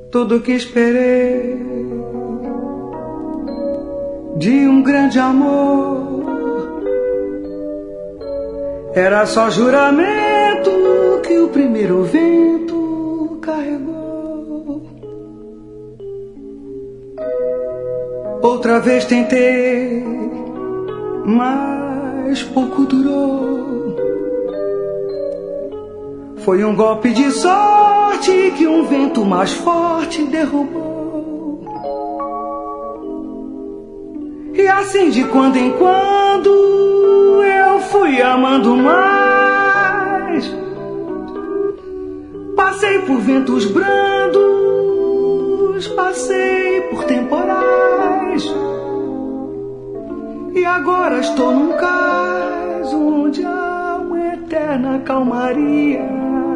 Tudo que esperei de um grande amor era só juramento que o primeiro vento carregou. Outra vez tentei, mas pouco durou. Foi um golpe de sorte que um vento mais forte derrubou. E assim de quando em quando eu fui amando mais. Passei por ventos brandos, passei por temporais. E agora estou num cais onde há uma eterna calmaria.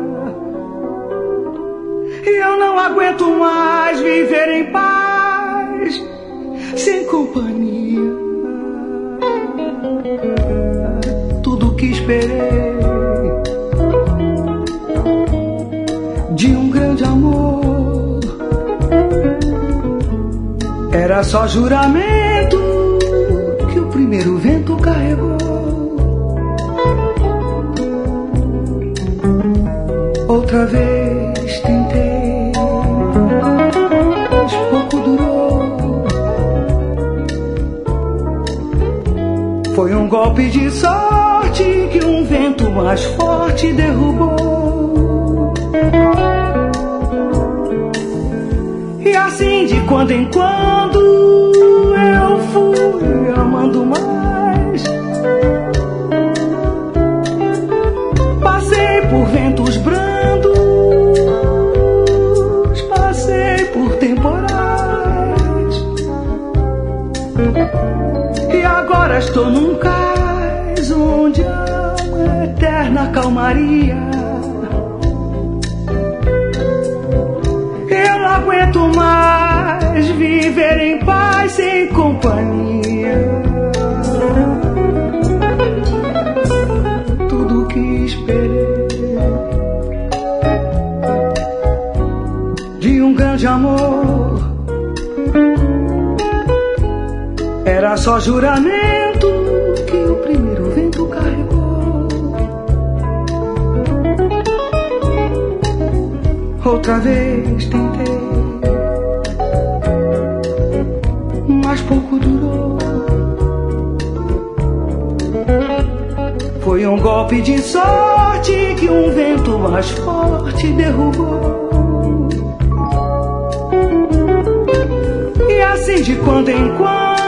E eu não aguento mais viver em paz, sem companhia. Tudo que esperei de um grande amor era só juramento que o primeiro vento carregou. Outra vez tentei, mas pouco durou. Foi um golpe de sorte que um vento mais forte derrubou. E assim de quando em quando eu fui amando mais. Passei por ventos brandos, passei por temporais. E agora estou num cais onde há uma eterna calmaria. Eu não aguento mais viver em paz sem companhia. Tudo que esperei de um grande amor era só juramento que o primeiro vento carregou. Outra vez tentei, mas pouco durou. Foi um golpe de sorte que um vento mais forte derrubou. E assim de quando em quando